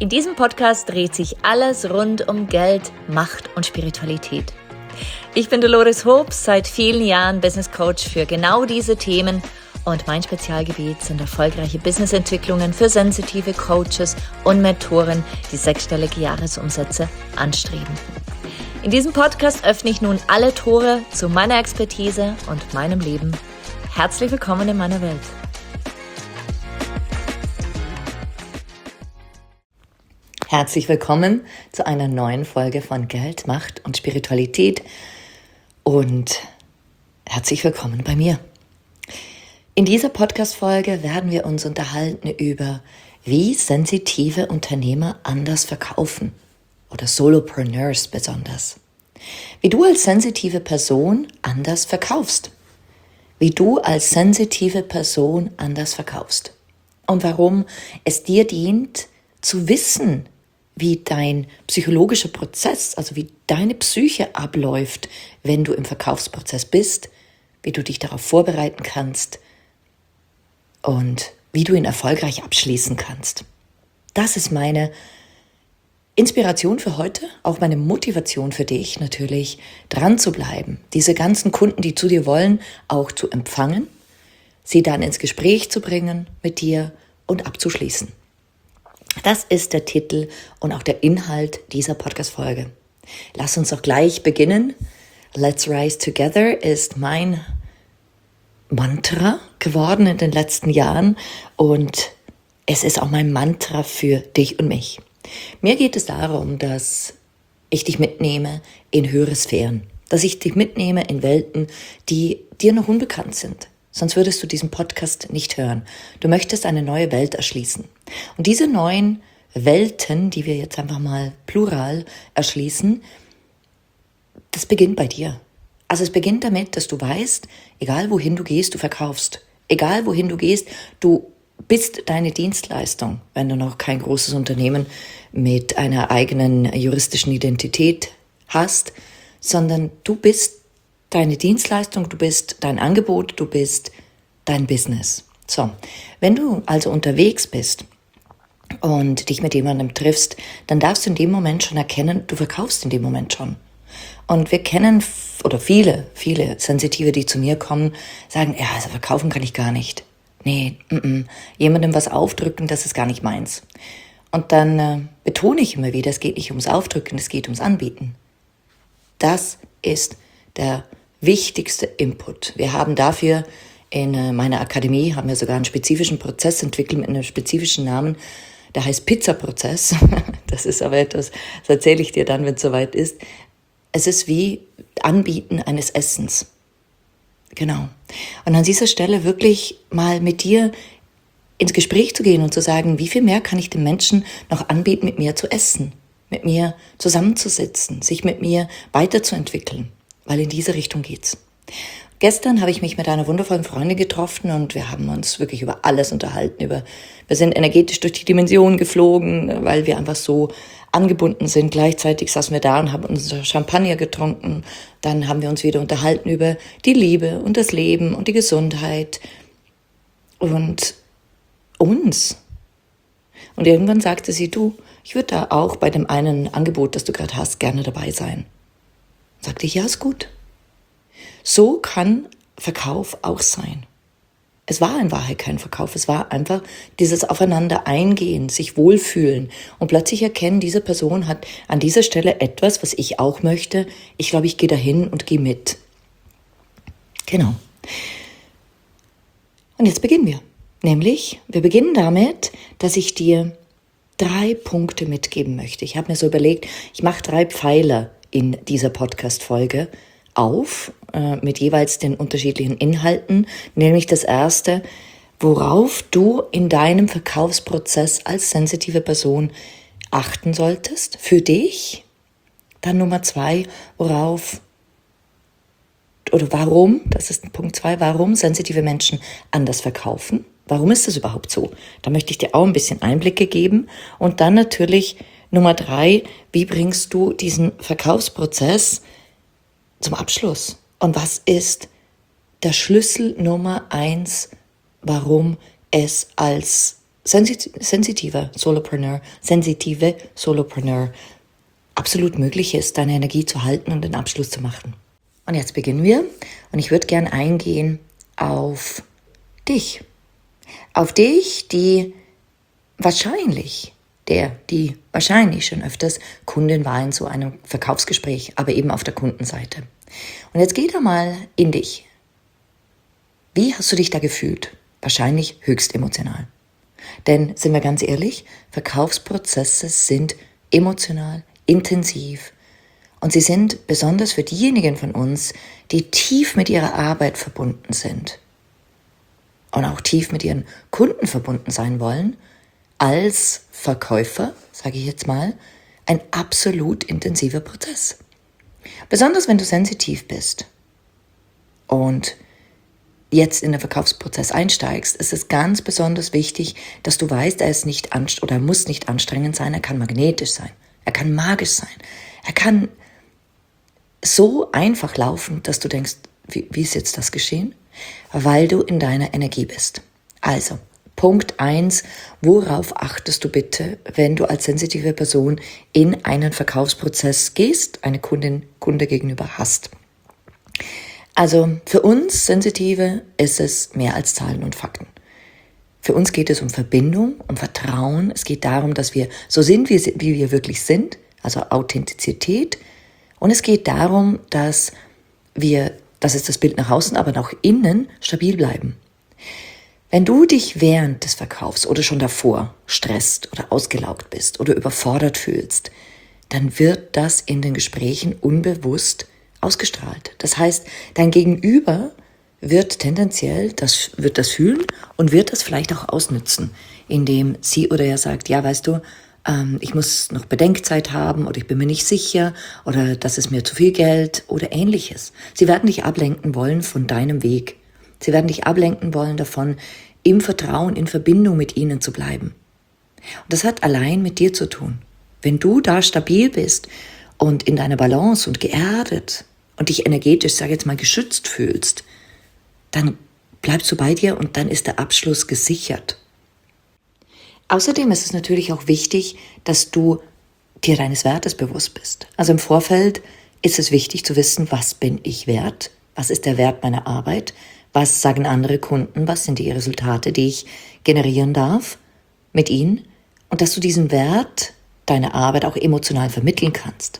In diesem Podcast dreht sich alles rund um Geld, Macht und Spiritualität. Ich bin Dolores Hobbs, seit vielen Jahren Business Coach für genau diese Themen und mein Spezialgebiet sind erfolgreiche Businessentwicklungen für sensitive Coaches und Mentoren, die sechsstellige Jahresumsätze anstreben. In diesem Podcast öffne ich nun alle Tore zu meiner Expertise und meinem Leben. Herzlich willkommen in meiner Welt. Herzlich willkommen zu einer neuen Folge von Geld, Macht und Spiritualität und herzlich willkommen bei mir. In dieser Podcast-Folge werden wir uns unterhalten über, wie sensitive Unternehmer anders verkaufen oder Solopreneurs besonders. Wie du als sensitive Person anders verkaufst. Wie du als sensitive Person anders verkaufst. Und warum es dir dient, zu wissen, wie dein psychologischer Prozess, also wie deine Psyche abläuft, wenn du im Verkaufsprozess bist, wie du dich darauf vorbereiten kannst und wie du ihn erfolgreich abschließen kannst. Das ist meine Inspiration für heute, auch meine Motivation für dich natürlich, dran zu bleiben, diese ganzen Kunden, die zu dir wollen, auch zu empfangen, sie dann ins Gespräch zu bringen mit dir und abzuschließen. Das ist der Titel und auch der Inhalt dieser Podcast-Folge. Lass uns doch gleich beginnen. Let's Rise Together ist mein Mantra geworden in den letzten Jahren und es ist auch mein Mantra für dich und mich. Mir geht es darum, dass ich dich mitnehme in höhere Sphären, dass ich dich mitnehme in Welten, die dir noch unbekannt sind. Sonst würdest du diesen Podcast nicht hören. Du möchtest eine neue Welt erschließen. Und diese neuen Welten, die wir jetzt einfach mal plural erschließen, das beginnt bei dir. Also es beginnt damit, dass du weißt, egal wohin du gehst, du verkaufst. Egal wohin du gehst, du bist deine Dienstleistung, wenn du noch kein großes Unternehmen mit einer eigenen juristischen Identität hast, sondern du bist deine Dienstleistung, du bist dein Angebot, du bist dein Business. So, wenn du also unterwegs bist und dich mit jemandem triffst, dann darfst du in dem Moment schon erkennen, du verkaufst in dem Moment schon. Und wir kennen, oder viele Sensitive, die zu mir kommen, sagen, ja, also verkaufen kann ich gar nicht. Nee, jemandem was aufdrücken, das ist gar nicht meins. Und dann betone ich immer wieder, es geht nicht ums Aufdrücken, es geht ums Anbieten. Das ist der wichtigste Input. Wir haben dafür in meiner Akademie, haben wir sogar einen spezifischen Prozess entwickelt mit einem spezifischen Namen, der heißt Pizza-Prozess. Das ist aber etwas, das erzähle ich dir dann, wenn es soweit ist. Es ist wie Anbieten eines Essens. Genau. Und an dieser Stelle wirklich mal mit dir ins Gespräch zu gehen und zu sagen, wie viel mehr kann ich den Menschen noch anbieten, mit mir zu essen, mit mir zusammenzusitzen, sich mit mir weiterzuentwickeln. Weil in diese Richtung geht's. Gestern habe ich mich mit einer wundervollen Freundin getroffen und wir haben uns wirklich über alles unterhalten. Wir sind energetisch durch die Dimensionen geflogen, weil wir einfach so angebunden sind. Gleichzeitig saßen wir da und haben unser Champagner getrunken. Dann haben wir uns wieder unterhalten über die Liebe und das Leben und die Gesundheit und uns. Und irgendwann sagte sie, du, ich würde da auch bei dem einen Angebot, das du gerade hast, gerne dabei sein. Sagte ich, ja, ist gut. So kann Verkauf auch sein. Es war in Wahrheit kein Verkauf, es war einfach dieses Aufeinander eingehen, sich wohlfühlen und plötzlich erkennen, diese Person hat an dieser Stelle etwas, was ich auch möchte. Ich glaube, ich gehe dahin und gehe mit. Genau. Und jetzt beginnen wir. Nämlich, wir beginnen damit, dass ich dir 3 Punkte mitgeben möchte. Ich habe mir so überlegt, ich mache 3 Pfeiler in dieser Podcast-Folge auf, mit jeweils den unterschiedlichen Inhalten. Nämlich das erste, worauf du in deinem Verkaufsprozess als sensitive Person achten solltest, für dich. Dann Nummer 2, warum, das ist Punkt 2, warum sensitive Menschen anders verkaufen. Warum ist das überhaupt so? Da möchte ich dir auch ein bisschen Einblicke geben. Und dann natürlich Nummer 3, wie bringst du diesen Verkaufsprozess zum Abschluss? Und was ist der Schlüssel Nummer 1, warum es als sensitive Solopreneur absolut möglich ist, deine Energie zu halten und den Abschluss zu machen. Und jetzt beginnen wir und ich würde gern eingehen auf dich. Auf dich, die wahrscheinlich schon öfters Kundin war in so einem Verkaufsgespräch, aber eben auf der Kundenseite. Und jetzt geh da mal in dich. Wie hast du dich da gefühlt? Wahrscheinlich höchst emotional. Denn, sind wir ganz ehrlich, Verkaufsprozesse sind emotional, intensiv und sie sind besonders für diejenigen von uns, die tief mit ihrer Arbeit verbunden sind und auch tief mit ihren Kunden verbunden sein wollen, als Verkäufer, sage ich jetzt mal, ein absolut intensiver Prozess. Besonders wenn du sensitiv bist und jetzt in den Verkaufsprozess einsteigst, ist es ganz besonders wichtig, dass du weißt, er muss nicht anstrengend sein, er kann magnetisch sein, er kann magisch sein, er kann so einfach laufen, dass du denkst, wie ist jetzt das geschehen? Weil du in deiner Energie bist. Also, Punkt 1, worauf achtest du bitte, wenn du als sensitive Person in einen Verkaufsprozess gehst, eine Kunde gegenüber hast? Also für uns Sensitive ist es mehr als Zahlen und Fakten. Für uns geht es um Verbindung, um Vertrauen. Es geht darum, dass wir so sind, wie wir wirklich sind, also Authentizität. Und es geht darum, dass das ist das Bild nach außen, aber nach innen stabil bleiben. Wenn du dich während des Verkaufs oder schon davor stresst oder ausgelaugt bist oder überfordert fühlst, dann wird das in den Gesprächen unbewusst ausgestrahlt. Das heißt, dein Gegenüber wird tendenziell das fühlen und wird das vielleicht auch ausnützen, indem sie oder er sagt, ja, weißt du, ich muss noch Bedenkzeit haben oder ich bin mir nicht sicher oder das ist mir zu viel Geld oder Ähnliches. Sie werden dich ablenken wollen von deinem Weg. Sie werden dich ablenken wollen davon, im Vertrauen, in Verbindung mit ihnen zu bleiben. Und das hat allein mit dir zu tun. Wenn du da stabil bist und in deiner Balance und geerdet und dich energetisch, sage ich jetzt mal, geschützt fühlst, dann bleibst du bei dir und dann ist der Abschluss gesichert. Außerdem ist es natürlich auch wichtig, dass du dir deines Wertes bewusst bist. Also im Vorfeld ist es wichtig zu wissen, was bin ich wert? Was ist der Wert meiner Arbeit? Was sagen andere Kunden? Was sind die Resultate, die ich generieren darf mit ihnen? Und dass du diesen Wert deiner Arbeit auch emotional vermitteln kannst.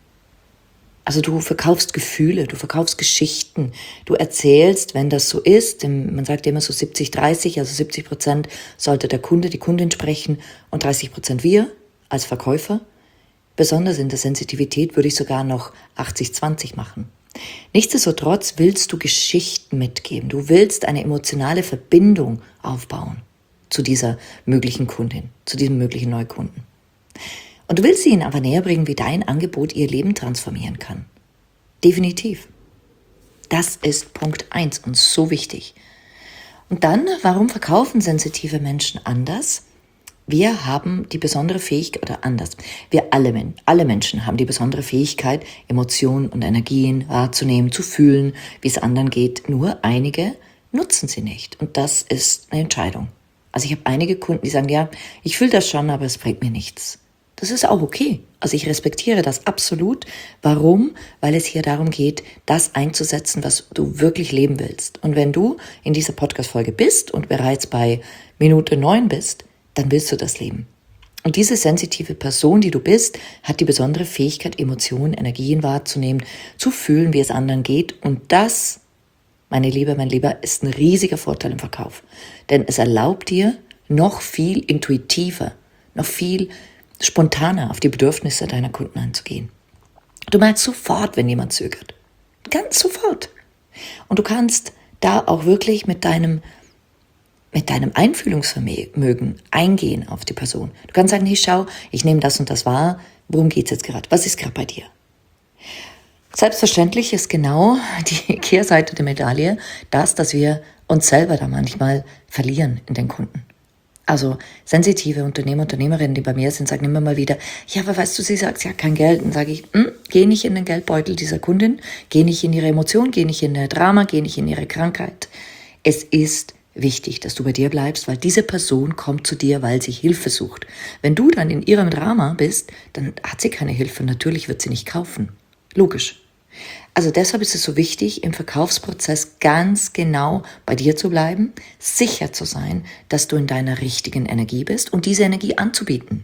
Also du verkaufst Gefühle, du verkaufst Geschichten, du erzählst, wenn das so ist, man sagt immer so 70-30, also 70% sollte der Kunde, die Kundin sprechen und 30% wir als Verkäufer. Besonders in der Sensitivität würde ich sogar noch 80-20 machen. Nichtsdestotrotz willst du Geschichten mitgeben, du willst eine emotionale Verbindung aufbauen zu dieser möglichen Kundin, zu diesem möglichen Neukunden. Und du willst ihnen aber näher bringen, wie dein Angebot ihr Leben transformieren kann. Definitiv. Das ist Punkt 1 und so wichtig. Und dann, warum verkaufen sensitive Menschen anders? Wir haben die besondere Fähigkeit, oder anders, alle Menschen haben die besondere Fähigkeit, Emotionen und Energien wahrzunehmen, zu fühlen, wie es anderen geht. Nur einige nutzen sie nicht. Und das ist eine Entscheidung. Also ich habe einige Kunden, die sagen, ja, ich fühle das schon, aber es bringt mir nichts. Das ist auch okay. Also ich respektiere das absolut. Warum? Weil es hier darum geht, das einzusetzen, was du wirklich leben willst. Und wenn du in dieser Podcast-Folge bist und bereits bei Minute 9 bist, dann willst du das leben. Und diese sensitive Person, die du bist, hat die besondere Fähigkeit, Emotionen, Energien wahrzunehmen, zu fühlen, wie es anderen geht. Und das, meine Liebe, mein Lieber, ist ein riesiger Vorteil im Verkauf. Denn es erlaubt dir, noch viel intuitiver, noch viel spontaner auf die Bedürfnisse deiner Kunden einzugehen. Du merkst sofort, wenn jemand zögert. Ganz sofort. Und du kannst da auch wirklich mit deinem Einfühlungsvermögen eingehen auf die Person. Du kannst sagen, hey, schau, ich nehme das und das wahr. Worum geht's jetzt gerade? Was ist gerade bei dir? Selbstverständlich ist genau die Kehrseite der Medaille dass wir uns selber da manchmal verlieren in den Kunden. Also sensitive Unternehmer, Unternehmerinnen, die bei mir sind, sagen immer mal wieder, ja, aber weißt du, sie sagt, ja, kein Geld. Dann sage ich, geh nicht in den Geldbeutel dieser Kundin, geh nicht in ihre Emotion, geh nicht in ihr Drama, geh nicht in ihre Krankheit. Es ist wichtig, dass du bei dir bleibst, weil diese Person kommt zu dir, weil sie Hilfe sucht. Wenn du dann in ihrem Drama bist, dann hat sie keine Hilfe. Natürlich wird sie nicht kaufen. Logisch. Also deshalb ist es so wichtig, im Verkaufsprozess ganz genau bei dir zu bleiben, sicher zu sein, dass du in deiner richtigen Energie bist und diese Energie anzubieten.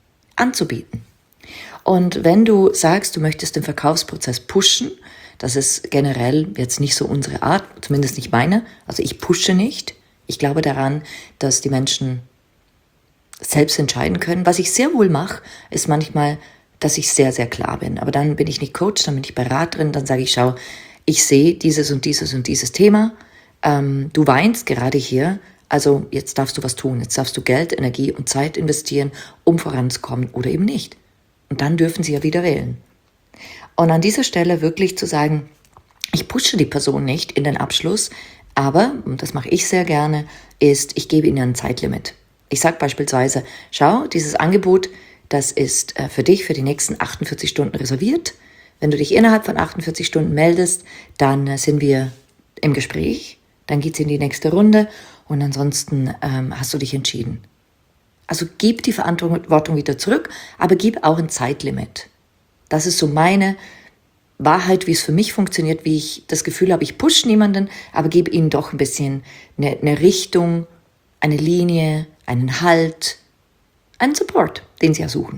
Und wenn du sagst, du möchtest den Verkaufsprozess pushen, das ist generell jetzt nicht so unsere Art, zumindest nicht meine. Also ich pushe nicht. Ich glaube daran, dass die Menschen selbst entscheiden können. Was ich sehr wohl mache, ist manchmal, dass ich sehr, sehr klar bin. Aber dann bin ich nicht Coach, dann bin ich Beraterin, dann sage ich, schau, ich sehe dieses und dieses und dieses Thema. Du weinst gerade hier, also jetzt darfst du was tun. Jetzt darfst du Geld, Energie und Zeit investieren, um voranzukommen oder eben nicht. Und dann dürfen sie ja wieder wählen. Und an dieser Stelle wirklich zu sagen, ich pushe die Person nicht in den Abschluss, aber, und das mache ich sehr gerne, ist, ich gebe ihnen ein Zeitlimit. Ich sage beispielsweise, schau, dieses Angebot, das ist für dich für die nächsten 48 Stunden reserviert. Wenn du dich innerhalb von 48 Stunden meldest, dann sind wir im Gespräch, dann geht es in die nächste Runde und ansonsten hast du dich entschieden. Also gib die Verantwortung wieder zurück, aber gib auch ein Zeitlimit. Das ist so meine Wahrheit, wie es für mich funktioniert, wie ich das Gefühl habe, ich pushe niemanden, aber gebe ihnen doch ein bisschen eine Richtung, eine Linie, einen Halt, einen Support, den sie ja suchen.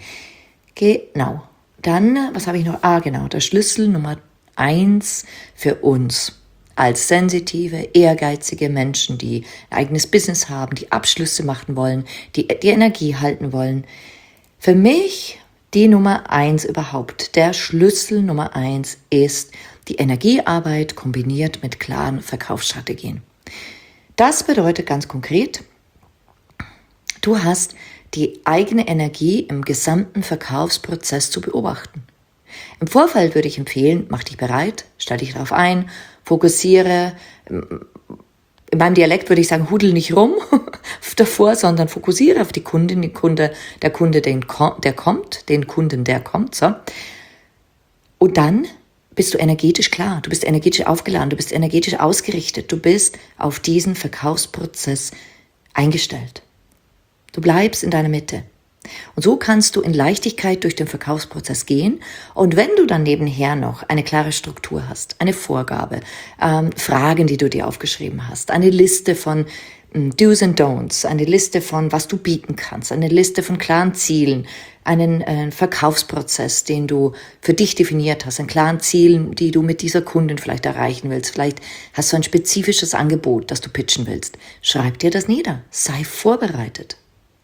Genau. Dann, was habe ich noch? Genau, der Schlüssel Nummer 1 für uns als sensitive, ehrgeizige Menschen, die ein eigenes Business haben, die Abschlüsse machen wollen, die Energie halten wollen. Für mich die Nummer 1 überhaupt, der Schlüssel Nummer 1 ist die Energiearbeit kombiniert mit klaren Verkaufsstrategien. Das bedeutet ganz konkret, du hast die eigene Energie im gesamten Verkaufsprozess zu beobachten. Im Vorfeld würde ich empfehlen, mach dich bereit, stell dich darauf ein, fokussiere. In meinem Dialekt würde ich sagen, hudel nicht rum davor, sondern fokussiere auf die Kundin, der Kunde, der Kunden, der kommt. So. Und dann bist du energetisch klar, du bist energetisch aufgeladen, du bist energetisch ausgerichtet, du bist auf diesen Verkaufsprozess eingestellt. Du bleibst in deiner Mitte. Und so kannst du in Leichtigkeit durch den Verkaufsprozess gehen. Und wenn du dann nebenher noch eine klare Struktur hast, eine Vorgabe, Fragen, die du dir aufgeschrieben hast, eine Liste von Do's and Don'ts, eine Liste von, was du bieten kannst, eine Liste von klaren Zielen, einen Verkaufsprozess, den du für dich definiert hast, einen klaren Zielen, die du mit dieser Kundin vielleicht erreichen willst. Vielleicht hast du ein spezifisches Angebot, das du pitchen willst. Schreib dir das nieder. Sei vorbereitet.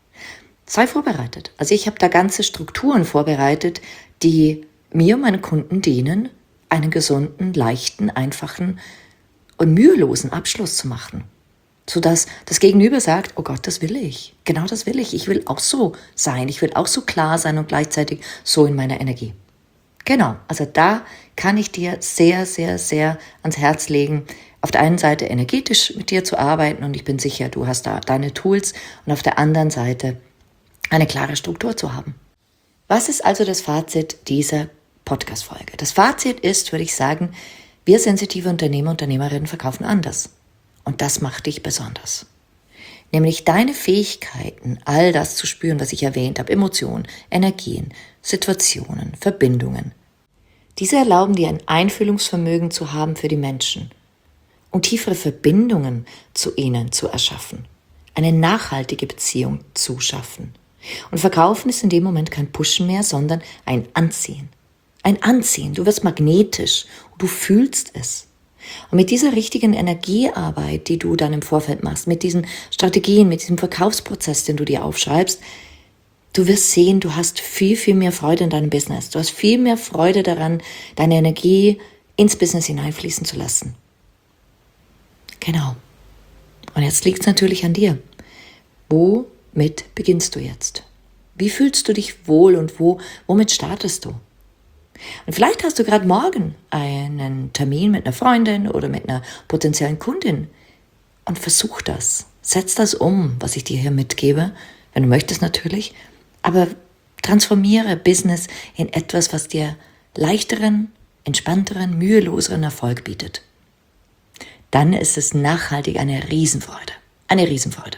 Sei vorbereitet. Also ich habe da ganze Strukturen vorbereitet, die mir und meinen Kunden dienen, einen gesunden, leichten, einfachen und mühelosen Abschluss zu machen. Sodass das Gegenüber sagt, oh Gott, das will ich. Genau das will ich. Ich will auch so sein. Ich will auch so klar sein und gleichzeitig so in meiner Energie. Genau, also da kann ich dir sehr, sehr, sehr ans Herz legen, auf der einen Seite energetisch mit dir zu arbeiten und ich bin sicher, du hast da deine Tools und auf der anderen Seite eine klare Struktur zu haben. Was ist also das Fazit dieser Podcast-Folge? Das Fazit ist, würde ich sagen, wir sensitive Unternehmer und Unternehmerinnen verkaufen anders. Und das macht dich besonders. Nämlich deine Fähigkeiten, all das zu spüren, was ich erwähnt habe, Emotionen, Energien, Situationen, Verbindungen. Diese erlauben dir ein Einfühlungsvermögen zu haben für die Menschen und tiefere Verbindungen zu ihnen zu erschaffen, eine nachhaltige Beziehung zu schaffen. Und Verkaufen ist in dem Moment kein Pushen mehr, sondern ein Anziehen. Ein Anziehen. Du wirst magnetisch und du fühlst es. Und mit dieser richtigen Energiearbeit, die du dann im Vorfeld machst, mit diesen Strategien, mit diesem Verkaufsprozess, den du dir aufschreibst, du wirst sehen, du hast viel, viel mehr Freude in deinem Business. Du hast viel mehr Freude daran, deine Energie ins Business hineinfließen zu lassen. Genau. Und jetzt liegt es natürlich an dir. Womit beginnst du jetzt? Wie fühlst du dich wohl und womit startest du? Und vielleicht hast du gerade morgen einen Termin mit einer Freundin oder mit einer potenziellen Kundin und versuch das. Setz das um, was ich dir hier mitgebe, wenn du möchtest natürlich, aber transformiere Business in etwas, was dir leichteren, entspannteren, müheloseren Erfolg bietet. dann ist es nachhaltig eine Riesenfreude. Eine Riesenfreude.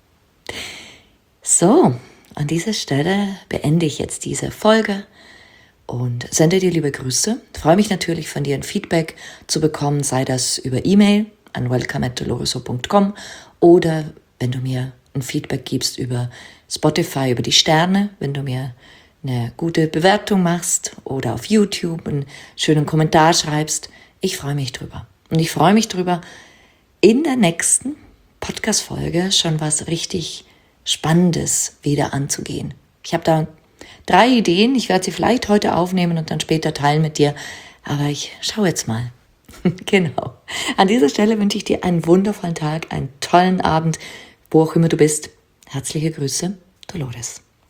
So, an dieser Stelle beende ich jetzt diese Folge und sende dir liebe Grüße. Ich freue mich natürlich von dir ein Feedback zu bekommen, sei das über E-Mail an welcome@doloroso.com oder wenn du mir ein Feedback gibst über Spotify, über die Sterne, wenn du mir eine gute Bewertung machst oder auf YouTube einen schönen Kommentar schreibst. Ich freue mich drüber. Und ich freue mich drüber, in der nächsten Podcast-Folge schon was richtig Spannendes wieder anzugehen. Ich habe da 3 Ideen. Ich werde sie vielleicht heute aufnehmen und dann später teilen mit dir. Aber ich schaue jetzt mal. Genau. An dieser Stelle wünsche ich dir einen wundervollen Tag, einen tollen Abend, wo auch immer du bist. Herzliche Grüße, Dolores.